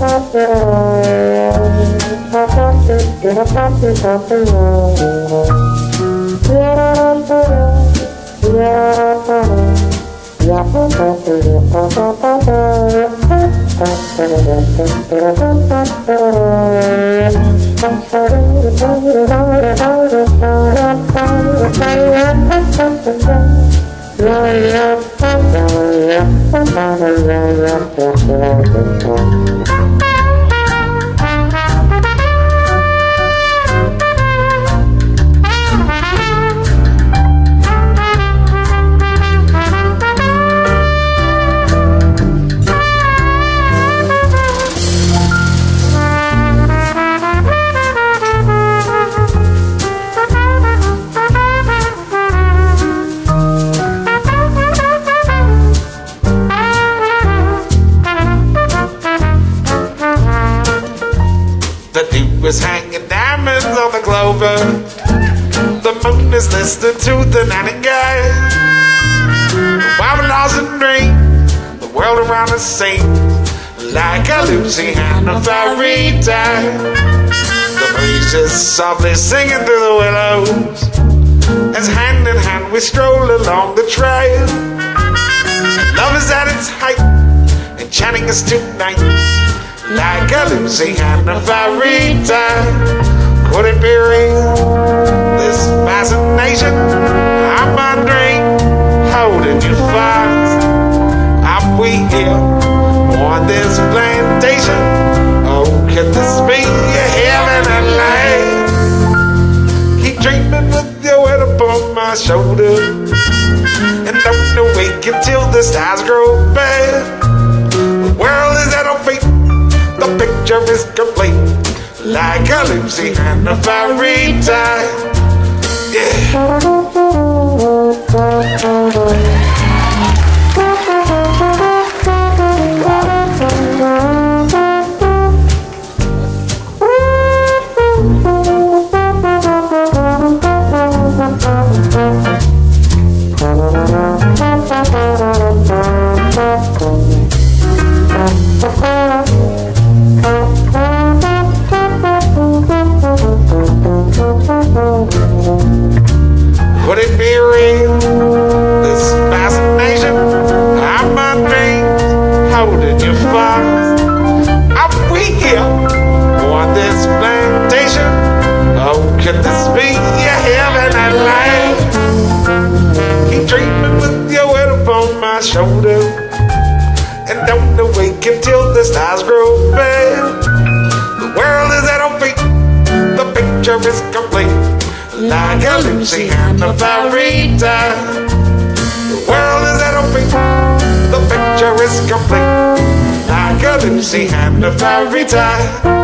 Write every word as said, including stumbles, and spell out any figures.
Hanging diamonds on the clover. The moon is listening to the nightingale. While we're lost in dream, the world around us sings like a Louisiana fairy tale. The breeze is softly singing through the willows as hand in hand we stroll along the trail. Love is at its height, enchanting us tonight like a Louisiana fairy tale. Could it be real? This fascination, I'm my dream, holding you fast. Are we here on this plantation? Oh, could this be a heaven at last? Keep dreaming with your head upon my shoulder, and don't awake until the stars grow bad. The world is at our feet, the picture is complete, like a Louisiana fairy tale. Yeah. Could it be real? This fascination, I'm my dreams, holding you fast. Are we here on this plantation? Oh, could this be a heaven at last? Keep dreaming with your head upon my shoulder, and don't awake until the stars grow bare. The world is at our feet, the picture is complete, like a Louisiana fairy tale. The world is at our feet, the picture is complete, like a Louisiana fairy tale.